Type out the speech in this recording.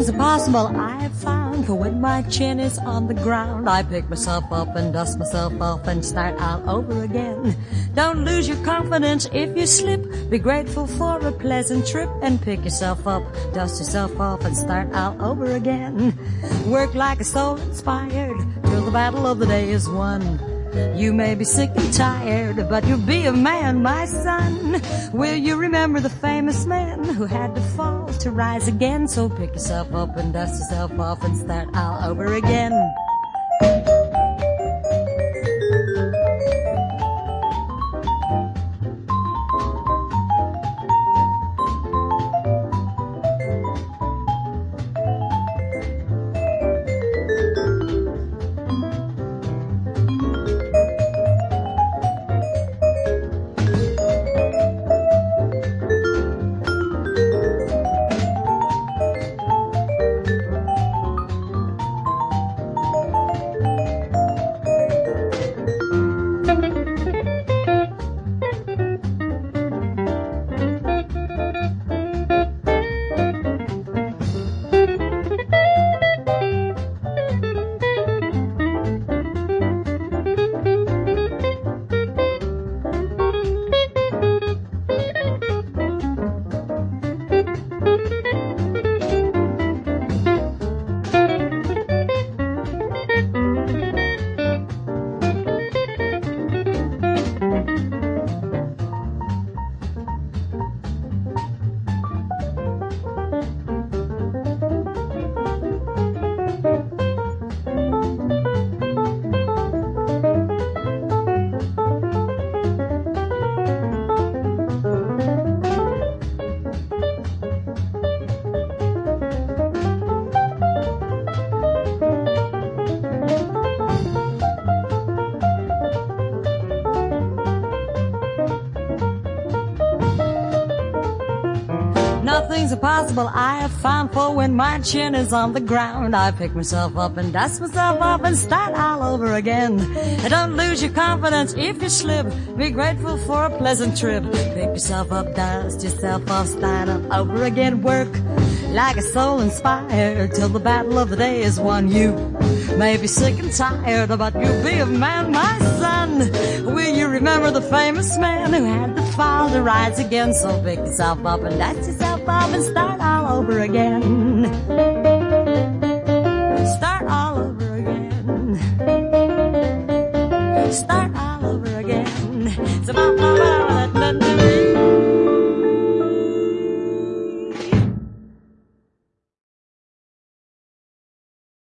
Nothing's impossible, I have found, for when my chin is on the ground, I pick myself up and dust myself off and start all over again. Don't lose your confidence if you slip. Be grateful for a pleasant trip and pick yourself up, dust yourself off and start all over again. Work like a soul inspired till the battle of the day is won. You may be sick and tired, but you'll be a man, my son. Will you remember the famous man who had to fall to rise again? So pick yourself up and dust yourself off and start all over again. Nothing's impossible, I have found, for when my chin is on the ground, I pick myself up and dust myself off and start all over again. And don't lose your confidence if you slip. Be grateful for a pleasant trip. Pick yourself up, dust yourself off, start all over again. Work like a soul inspired till the battle of the day is won. You may be sick and tired, but you'll be a man, my son. Will you remember the famous man who had to fall to rise again? So pick yourself up and dust yourself off and start all over again.